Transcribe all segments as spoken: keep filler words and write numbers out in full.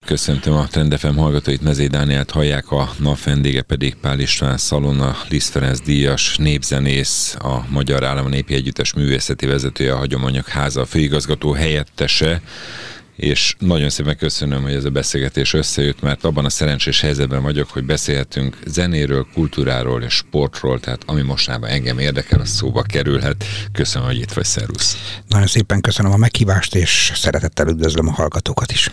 Köszöntöm a Trend ef em hallgatóit, Mezei Dánielt hallják, a nap vendége pedig Pál István Szalona, Liszt Ferenc díjas népzenész, a Magyar Állami Népi Együttes művészeti vezetője, a Hagyományok Háza főigazgató helyettese, és nagyon szépen köszönöm, hogy ez a beszélgetés összejött, mert abban a szerencsés helyzetben vagyok, hogy beszélhetünk zenéről, kultúráról és sportról, tehát ami mostában engem érdekel, az szóba kerülhet. Köszönöm, hogy itt vagy, szervusz. Nagyon szépen köszönöm a meghívást, és szeretettel üdvözlöm a hallgatókat is.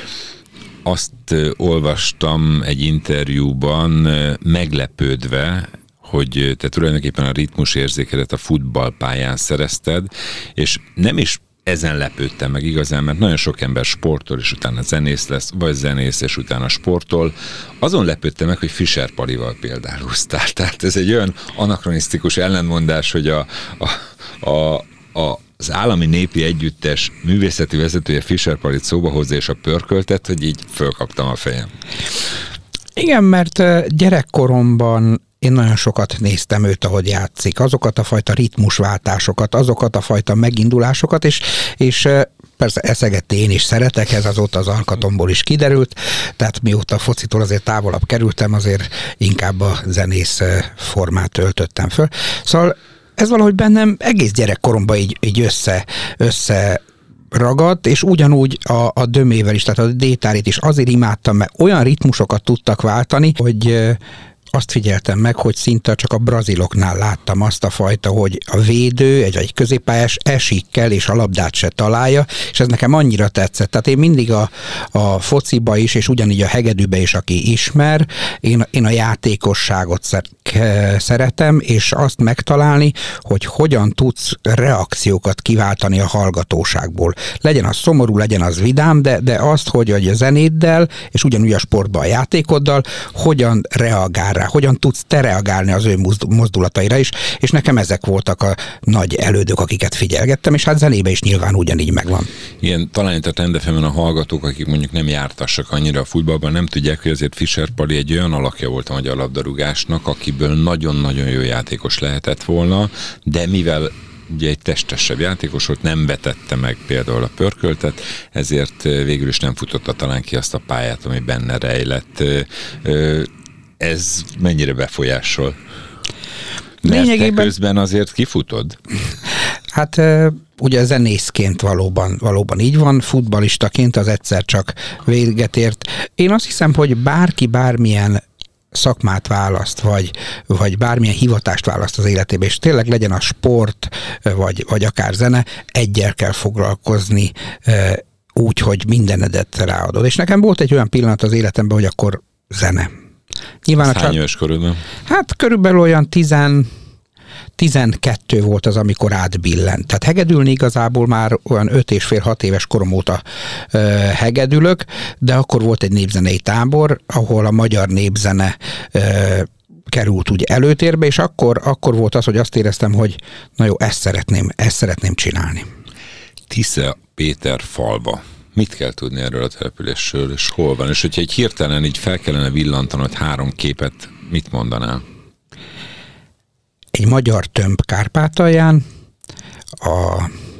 Azt olvastam egy interjúban meglepődve, hogy te tulajdonképpen a ritmusérzékedet a futballpályán szerezted, és nem is ezen lepődtem meg igazán, mert nagyon sok ember sportol, és utána zenész lesz, vagy zenész, és utána sportol. Azon lepődtem meg, hogy Fischer Palival példáloztál. Tehát ez egy olyan anakronisztikus ellentmondás, hogy a, a, a, a az Állami Népi Együttes művészeti vezetője Fischer Palit szóba hozza, és a pörköltet, hogy így fölkaptam a fejem. Igen, mert gyerekkoromban én nagyon sokat néztem őt, ahogy játszik, azokat a fajta ritmusváltásokat, azokat a fajta megindulásokat, és, és persze eszeget én is szeretek, ez azóta az alkatomból is kiderült, tehát mióta a focitól azért távolabb kerültem, azért inkább a zenész formát öltöttem föl. Szóval ez valahogy bennem egész gyerekkoromban így, így össze, össze ragadt, és ugyanúgy a, a dömével is, tehát a détárit is azért imádtam, mert olyan ritmusokat tudtak váltani, hogy azt figyeltem meg, hogy szinte csak a braziloknál láttam azt a fajta, hogy a védő, egy, egy középpályás esik kell, és a labdát se találja, és ez nekem annyira tetszett. Tehát én mindig a, a fociba is, és ugyanígy a hegedűbe is, aki ismer, én, én a játékosságot szer, szeretem, és azt megtalálni, hogy hogyan tudsz reakciókat kiváltani a hallgatóságból. Legyen az szomorú, legyen az vidám, de, de azt, hogy a zenéddel, és ugyanúgy a sportban a játékoddal, hogyan reagál rá, hogyan tudsz te reagálni az ő mozdulataira is, és nekem ezek voltak a nagy elődök, akiket figyelgettem, és hát zenébe is nyilván ugyanígy megvan. Igen, talán itt a Trend ef emen a hallgatók, akik mondjuk nem jártassak annyira a futballban, nem tudják, hogy azért Fischer Pali egy olyan alakja volt a magyar labdarúgásnak, akiből nagyon-nagyon jó játékos lehetett volna, de mivel ugye egy testesebb játékos volt, nem vetette meg például a pörköltet, ezért végül is nem futotta talán ki azt a pályát, ami benne rejlett. Ez mennyire befolyásol? Mert lényegében... te közben azért kifutod? Hát ugye zenészként valóban, valóban így van, futballistaként az egyszer csak véget ért. Én azt hiszem, hogy bárki bármilyen szakmát választ, vagy, vagy bármilyen hivatást választ az életébe, és tényleg legyen a sport, vagy, vagy akár zene, egyel kell foglalkozni úgy, hogy mindenedet ráadod. És nekem volt egy olyan pillanat az életemben, hogy akkor zene. Nyilván a hány éves korodban? Hát körülbelül olyan tizen, tizenkettő volt az, amikor átbillent. Tehát hegedülni igazából már olyan öt és fél hat éves korom óta ö, hegedülök, de akkor volt egy népzenei tábor, ahol a magyar népzene ö, került úgy előtérbe, és akkor, akkor volt az, hogy azt éreztem, hogy na jó, ezt szeretném, ezt szeretném csinálni. Tisza-Péterfalva. Mit kell tudni erről a településről, és hol van? És hogyha egy hirtelen így fel kellene villantanod három képet, mit mondanál? Egy magyar tömb Kárpátalján, a,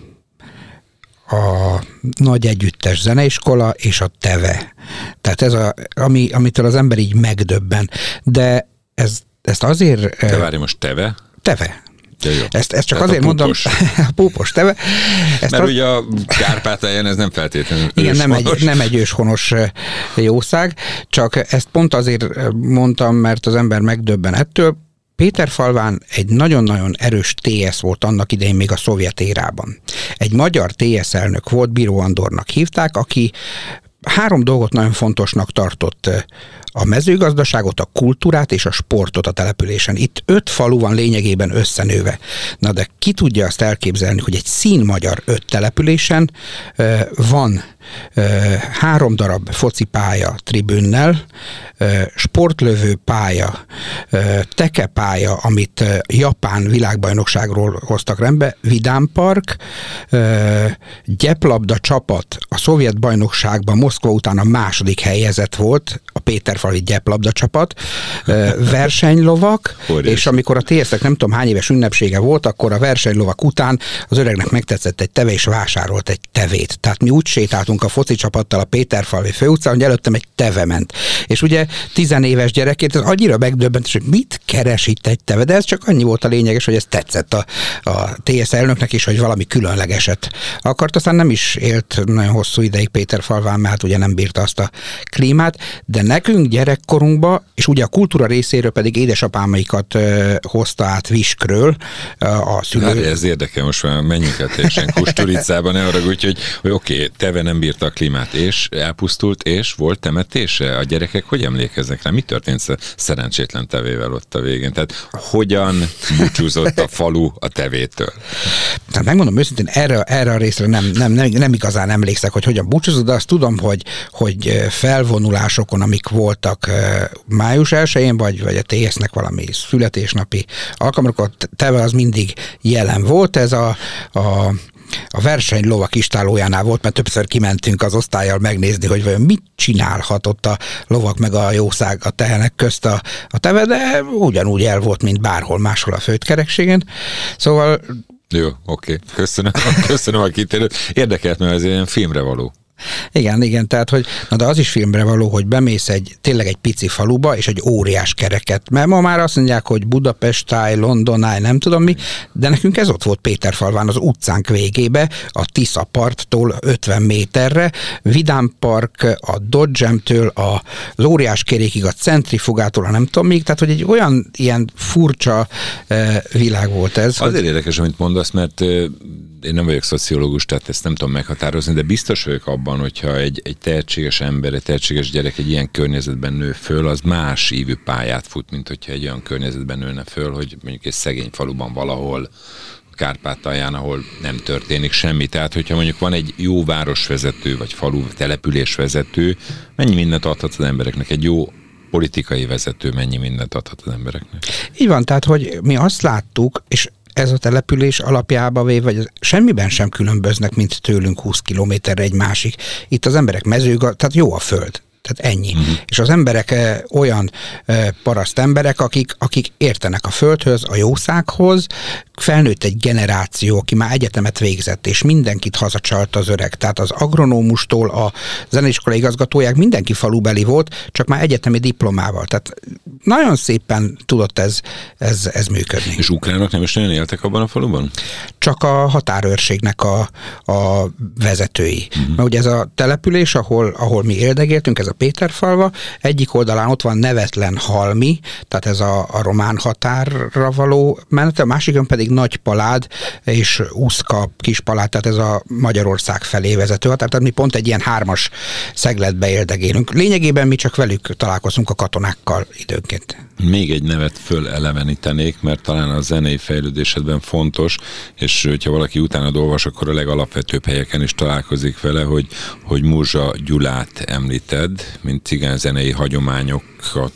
a nagy együttes zeneiskola és a Teve. Tehát ez a, ami, amitől az ember így megdöbben. De ez, ezt azért... Te várj, most Teve? Teve. Ezt, ezt csak Tehát azért a mondom, a púpos Teve. Ezt Mert az... ugye a Kárpátalján ez nem feltétlenül igen, nem egy, nem egy őshonos jószág, csak ezt pont azért mondtam, mert az ember megdöbben ettől. Péterfalván egy nagyon-nagyon erős té es volt annak idején még a szovjet érában. Egy magyar té es elnök volt, Bíró Andornak hívták, aki három dolgot nagyon fontosnak tartott: a mezőgazdaságot, a kultúrát és a sportot a településen. Itt öt falu van lényegében összenőve. Na de ki tudja azt elképzelni, hogy egy színmagyar öt településen uh, van uh, három darab focipálya tribünnel, uh, sportlövő pálya, uh, tekepálya, amit uh, japán világbajnokságról hoztak rendbe, vidámpark, uh, gyeplabda csapat a szovjet bajnokságban Moszkva után a második helyezett volt, a péterfalvi gyeplabda csapat, versenylovak, és amikor a té es-nek nem tudom hány éves ünnepsége volt, akkor a versenylovak után az öregnek megtetszett egy teve, és vásárolt egy tevét. Tehát mi úgy sétáltunk a foci csapattal a Péterfalvi főutcán, hogy előttem egy teve ment. És ugye tizenéves gyerekként ez annyira megdöbbent, hogy mit keres itt egy teve, de ez csak annyi volt a lényeges, hogy ez tetszett a, a té es elnöknek is, hogy valami különlegeset akart, aztán nem is élt nagyon hosszú ideig Péterfalván, mert ugye nem bírta azt a klímát, de nekünk gyerekkorunkban, és ugye a kultúra részéről pedig édesapámaikat ö, hozta át Viskről a szülő. Hát ez érdekel, most már menjünk el teljesen Kusturicában, ne arra, úgyhogy hogy oké, okay, teve nem bírta a klímát, és elpusztult, és volt temetése? A gyerekek hogy emlékeznek rá? Mi történt szerencsétlen tevével ott a végén? Tehát hogyan búcsúzott a falu a tevétől? Tehát megmondom őszintén, erre, erre a részre nem, nem, nem, nem igazán emlékszek, hogy hogyan búcsúzott, de azt tudom, hogy, hogy felvonulásokon, amik voltak május elsején, vagy, vagy a té es-nek valami születésnapi alkalmakor, teve az mindig jelen volt, ez a, a a versenylovak istálójánál volt, mert többször kimentünk az osztállyal megnézni, hogy vajon mit csinálhatott a lovak meg a jószág a tehenek közt a, a teve, de ugyanúgy el volt, mint bárhol máshol a Földkerekségen. Szóval... Jó, oké. Köszönöm, köszönöm a kitérőt. Érdekelt, mert ez ilyen filmre való. Igen, igen, tehát, hogy na de az is filmre való, hogy bemész egy tényleg egy pici faluba, és egy óriás kereket, mert ma már azt mondják, hogy Budapestáj, Londonáj, nem tudom mi, de nekünk ez ott volt Péterfalván, az utcánk végébe, a Tisza parttól ötven méterre, Vidám Park, a Dodgem-től, az óriás kerékig, a centrifugától, a nem tudom még, tehát, hogy egy olyan ilyen furcsa eh, világ volt ez. Azért hogy... érdekes, amit mondasz, mert eh, én nem vagyok szociológus, tehát ezt nem tudom meghatározni, de biztos vagyok abban, hogyha egy, egy tehetséges ember, egy tehetséges gyerek egy ilyen környezetben nő föl, az más ívű pályát fut, mint hogyha egy olyan környezetben nőne föl, hogy mondjuk egy szegény faluban valahol, Kárpátalján, ahol nem történik semmi. Tehát, hogyha mondjuk van egy jó városvezető, vagy falu településvezető, mennyi mindent adhat az embereknek? Egy jó politikai vezető mennyi mindent adhat az embereknek? Így van, tehát, hogy mi azt láttuk, és ez a település alapjába véve, vagy semmiben sem különböznek, mint tőlünk húsz kilométerre egy másik. Itt az emberek mezőgazdaság, tehát jó a föld. Tehát ennyi. Uh-huh. És az emberek e, olyan e, paraszt emberek, akik, akik értenek a földhöz, a jószághoz, felnőtt egy generáció, aki már egyetemet végzett, és mindenkit hazacsalt az öreg. Tehát az agronómustól a zeneiskola igazgatóják mindenki falubeli volt, csak már egyetemi diplomával. Tehát nagyon szépen tudott ez, ez, ez működni. És ukránok nem is nagyon éltek abban a faluban? Csak a határőrségnek a, a vezetői. Uh-huh. Mert ugye ez a település, ahol, ahol mi éldegéltünk, ez a Péterfalva, egyik oldalán ott van Nevetlen Halmi, tehát ez a, a román határra való menet, a másikon pedig Nagypalád és Uszka Kispalád, tehát ez a Magyarország felé vezető határ, tehát mi pont egy ilyen hármas szegletbe éldegélünk. Lényegében mi csak velük találkozunk a katonákkal időnként. Még egy nevet fölelevenítenék, mert talán a zenei fejlődésedben fontos, és hogyha valaki utána olvas, akkor a legalapvetőbb helyeken is találkozik vele, hogy, hogy Múzsa Gyulát említed, mint cigányzenei hagyományokat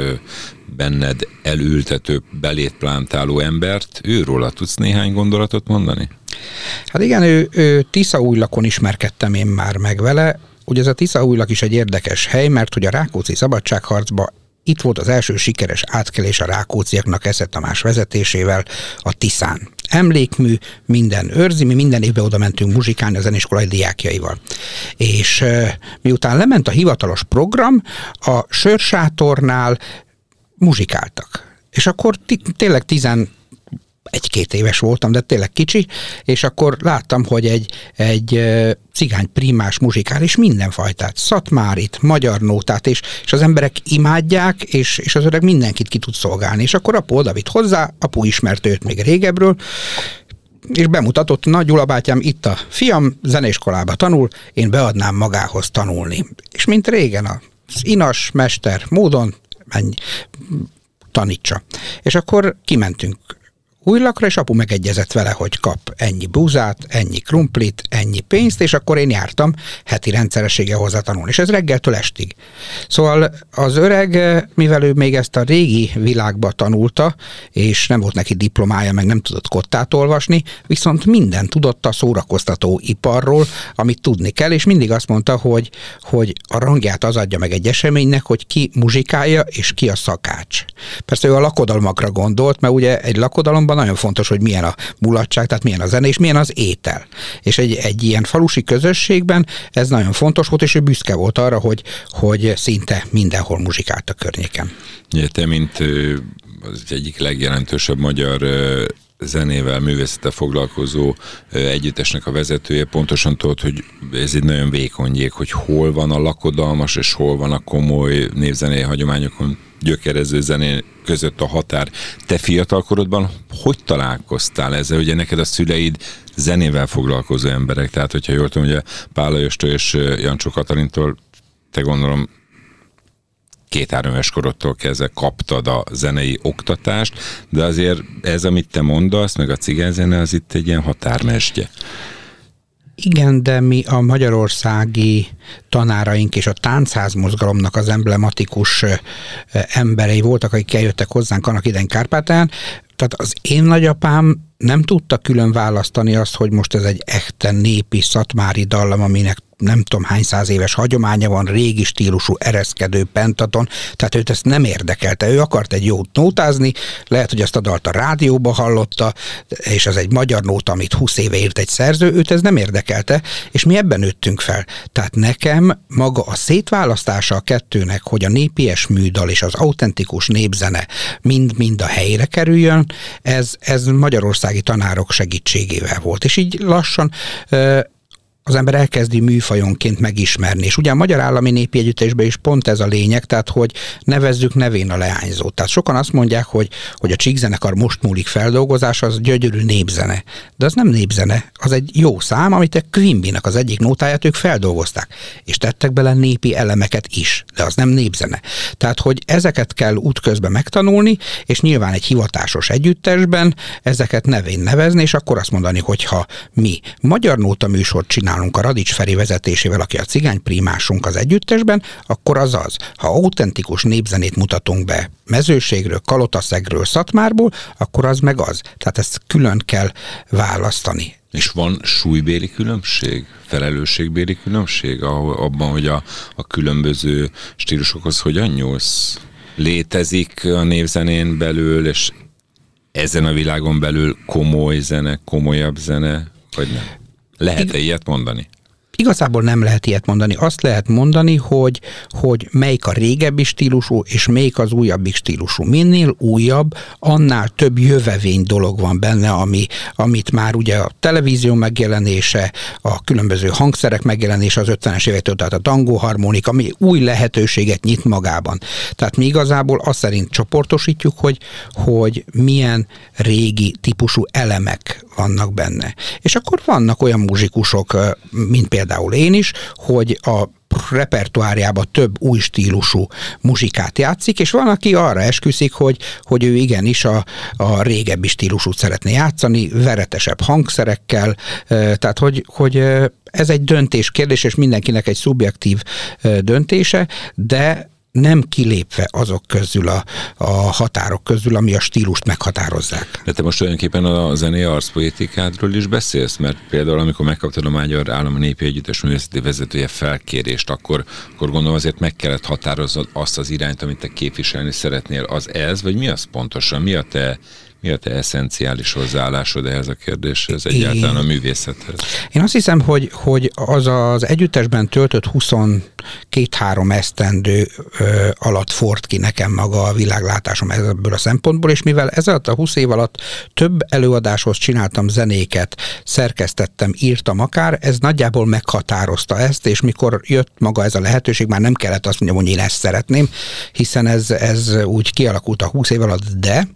benned elültető, belét plántáló embert. Őróla tudsz néhány gondolatot mondani? Hát igen, ő, ő Tiszaújlakon ismerkedtem én már meg vele. Ugye ez a Tiszaújlak is egy érdekes hely, mert hogy a Rákóczi szabadságharcban itt volt az első sikeres átkelés a rákócziaknak Esze Tamás vezetésével a Tiszán. Emlékmű, minden őrzi, mi minden évben oda mentünk muzsikálni a zeneiskolai diákjaival. És e, miután lement a hivatalos program, a sörsátornál muzsikáltak. És akkor t- tényleg tizen egy-két éves voltam, de tényleg kicsi, és akkor láttam, hogy egy, egy cigány primás muzsikál, és mindenfajtát, szatmárit, magyar nótát, és, és az emberek imádják, és, és az öreg mindenkit ki tud szolgálni. És akkor apu oda vitt hozzá, apu ismert őt még régebről, és bemutatott, na Gyula bátyám, itt a fiam zeneiskolába tanul, én beadnám magához tanulni. És mint régen az inas mester módon menj, tanítsa. És akkor kimentünk új lakra, és apu megegyezett vele, hogy kap ennyi búzát, ennyi krumplit, ennyi pénzt, és akkor én jártam heti rendszerességgel hozzá tanulni, és ez reggeltől estig. Szóval az öreg, mivel ő még ezt a régi világba tanulta, és nem volt neki diplomája, meg nem tudott kottát olvasni, viszont mindent tudott a szórakoztató iparról, amit tudni kell, és mindig azt mondta, hogy, hogy a rangját az adja meg egy eseménynek, hogy ki muzsikálja, és ki a szakács. Persze ő a lakodalmakra gondolt, mert ugye egy lakodalomban nagyon fontos, hogy milyen a mulatság, tehát milyen a zene, és milyen az étel. És egy, egy ilyen falusi közösségben ez nagyon fontos volt, és ő büszke volt arra, hogy, hogy szinte mindenhol muzsikált a környéken. Ja, te, mint az egyik legjelentősebb magyar zenével, művészettel foglalkozó együttesnek a vezetője, pontosan tudod, hogy ez egy nagyon vékony jég, hogy hol van a lakodalmas, és hol van a komoly névzenei hagyományokon gyökerező zené között a határ. Te fiatalkorodban hogy találkoztál ezzel? Ugye neked a szüleid zenével foglalkozó emberek, tehát hogyha jól tudom, ugye Pál Lajostól és Jancsó Katalintól te gondolom két-három éves korodtól kezdve kaptad a zenei oktatást, de azért ez, amit te mondasz, meg a cigányzene, az itt egy ilyen határmesdje. Igen, de mi a magyarországi tanáraink és a táncházmozgalomnak az emblematikus emberei voltak, akik eljöttek hozzánk annak idején Kárpátalján. Tehát az én nagyapám nem tudta külön választani azt, hogy most ez egy echten népi szatmári dallam, aminek nem tudom hány száz éves hagyománya van, régi stílusú ereszkedő pentaton, tehát őt ezt nem érdekelte. Ő akart egy jót nótázni, lehet, hogy azt a dalt a rádióba hallotta, és az egy magyar nóta, amit húsz éve írt egy szerző, őt ez nem érdekelte, és mi ebben nőttünk fel. Tehát nekem maga a szétválasztása a kettőnek, hogy a népies műdal és az autentikus népzene mind-mind a helyre kerüljön, ez, ez magyarországi tanárok segítségével volt. És így lassan az ember elkezdi műfajonként megismerni. És ugye a Magyar Állami Népi Együttesben is pont ez a lényeg, tehát hogy nevezzük nevén a leányzót. Tehát sokan azt mondják, hogy, hogy a Csíkzenekar most múlik feldolgozása, az gyönyörű népzene. De az nem népzene, az egy jó szám, amit a Quimbynek az egyik nótáját ők feldolgozták. És tettek bele népi elemeket is, de az nem népzene. Tehát, hogy ezeket kell útközben megtanulni, és nyilván egy hivatásos együttesben ezeket nevén nevezni, és akkor azt mondani, hogy ha mi magyar nóta műsort csinálunk a Radics Feri vezetésével, aki a cigányprímásunk az együttesben, akkor az az. Ha autentikus népzenét mutatunk be Mezőségről, Kalotaszegről, Szatmárból, akkor az meg az. Tehát ezt külön kell választani. És van súlybéli különbség? Felelősségbéli különbség abban, hogy a, a különböző stílusokhoz hogyan nyúlsz? Létezik a népzenén belül, és ezen a világon belül komoly zene, komolyabb zene, vagy nem? Lehet-e ilyet mondani? Igazából nem lehet ilyet mondani. Azt lehet mondani, hogy, hogy melyik a régebbi stílusú, és melyik az újabbik stílusú. Minél újabb, annál több jövevény dolog van benne, ami, amit már ugye a televízió megjelenése, a különböző hangszerek megjelenése az ötvenes évektől, tehát a tangóharmonika, ami új lehetőséget nyit magában. Tehát mi igazából azt szerint csoportosítjuk, hogy, hogy milyen régi típusú elemek vannak benne. És akkor vannak olyan muzsikusok, mint például én is, hogy a repertoárjába több új stílusú muzsikát játszik, és van, aki arra esküszik, hogy, hogy ő igenis a, a régebbi stílusút szeretné játszani, veretesebb hangszerekkel, tehát hogy, hogy ez egy döntés kérdés, és mindenkinek egy szubjektív döntése, de nem kilépve azok közül, a, a határok közül, ami a stílust meghatározzák. De te most tulajdonképpen a zenei arcpolitikádról is beszélsz, mert például amikor megkaptad a Magyar Állami Népi Együttes művészeti vezetője felkérést, akkor, akkor gondolom azért meg kellett határoznod azt az irányt, amit te képviselni szeretnél. Az ez, vagy mi az pontosan? Mi a te Mi a te eszenciális hozzáállásod ehhez a kérdéshez, egyáltalán a művészethez? Én azt hiszem, hogy, hogy az az együttesben töltött huszonkettő-három esztendő ö, alatt fort ki nekem maga a világlátásom ebből a szempontból, és mivel ez alatt a húsz év alatt több előadáshoz csináltam zenéket, szerkesztettem, írtam akár, ez nagyjából meghatározta ezt, és mikor jött maga ez a lehetőség, már nem kellett azt mondjam, hogy én ezt szeretném, hiszen ez, ez úgy kialakult a húsz év alatt, de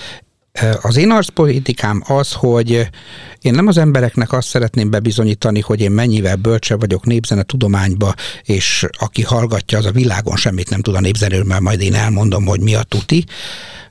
az én arcpolitikám az, hogy én nem az embereknek azt szeretném bebizonyítani, hogy én mennyivel bölcsebb vagyok népzene tudományba, és aki hallgatja, az a világon semmit nem tud a népzenéről, mert majd én elmondom, hogy mi a tuti,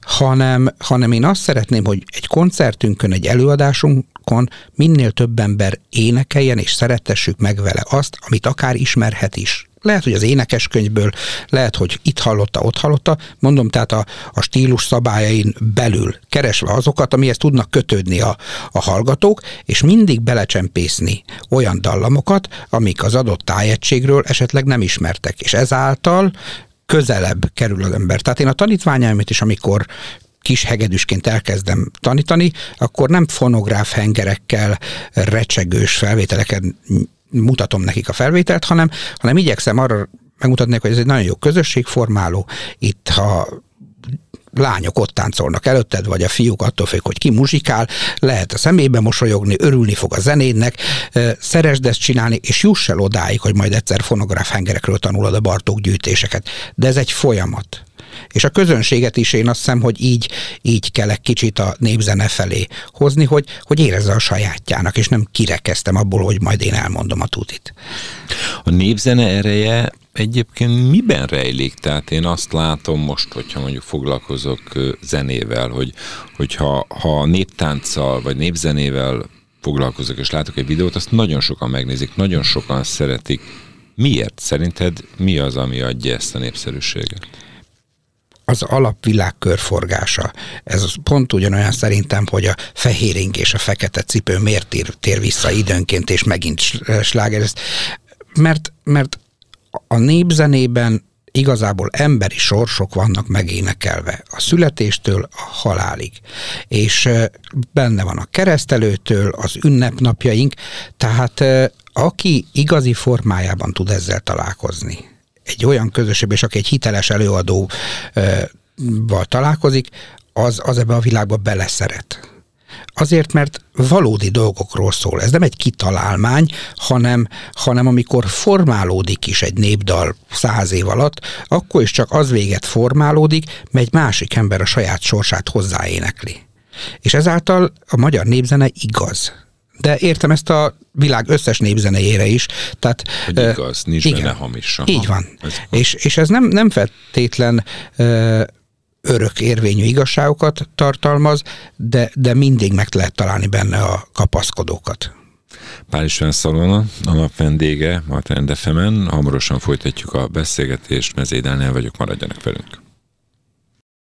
hanem, hanem én azt szeretném, hogy egy koncertünkön, egy előadásunkon minél több ember énekeljen, és szerettessük meg vele azt, amit akár ismerhet is. Lehet, hogy az énekeskönyvből, lehet, hogy itt hallotta, ott hallotta, mondom, tehát a, a stílus szabályain belül keresve azokat, amihez tudnak kötődni a, a hallgatók, és mindig belecsempészni olyan dallamokat, amik az adott tájegységről esetleg nem ismertek, és ezáltal közelebb kerül az ember. Tehát én a tanítványaimat is, amikor kis hegedűsként elkezdem tanítani, akkor nem fonográf hengerekkel, recsegős felvételeken mutatom nekik a felvételt, hanem, hanem igyekszem arra megmutatni, hogy ez egy nagyon jó közösségformáló. Itt, ha lányok ott táncolnak előtted, vagy a fiúk, attól függ, hogy ki muzsikál, lehet a szemébe mosolyogni, örülni fog a zenédnek, szeresd ezt csinálni, és juss el odáig, hogy majd egyszer fonográf hengerekről tanulod a Bartók gyűjtéseket. De ez egy folyamat. És a közönséget is én azt hiszem, hogy így, így kell egy kicsit a népzene felé hozni, hogy, hogy érezze a sajátjának, és nem kirekeztem abból, hogy majd én elmondom a tutit. A népzene ereje egyébként miben rejlik? Tehát én azt látom most, hogyha mondjuk foglalkozok zenével, hogy, hogyha ha néptánccal vagy népzenével foglalkozok, és látok egy videót, azt nagyon sokan megnézik, nagyon sokan szeretik. Miért? Szerinted mi az, ami adja ezt a népszerűséget? Az alapvilág körforgása. Ez pont ugyanolyan szerintem, hogy a fehéring és a fekete cipő miért tér, tér vissza időnként, és megint sláger. Mert, mert a népzenében igazából emberi sorsok vannak megénekelve. A születéstől a halálig. És benne van a keresztelőtől, az ünnepnapjaink, tehát aki igazi formájában tud ezzel találkozni, egy olyan közösségben, és aki egy hiteles előadóval találkozik, az, az ebbe a világba beleszeret. Azért, mert valódi dolgokról szól. Ez nem egy kitalálmány, hanem, hanem amikor formálódik is egy népdal száz év alatt, akkor is csak az véget formálódik, mert egy másik ember a saját sorsát hozzáénekli. És ezáltal a magyar népzene igaz. De értem ezt a világ összes népzenéjére is. Tehát, hogy igaz, nincs igen, benne hamis. Így van. Ez és, és ez nem, nem feltétlen uh, örök érvényű igazságokat tartalmaz, de, de mindig meg lehet találni benne a kapaszkodókat. Pál István Szalona, a nap vendége, Martin ef emen. Hamarosan folytatjuk a beszélgetést. Mezei Dániel vagyok, maradjanak velünk.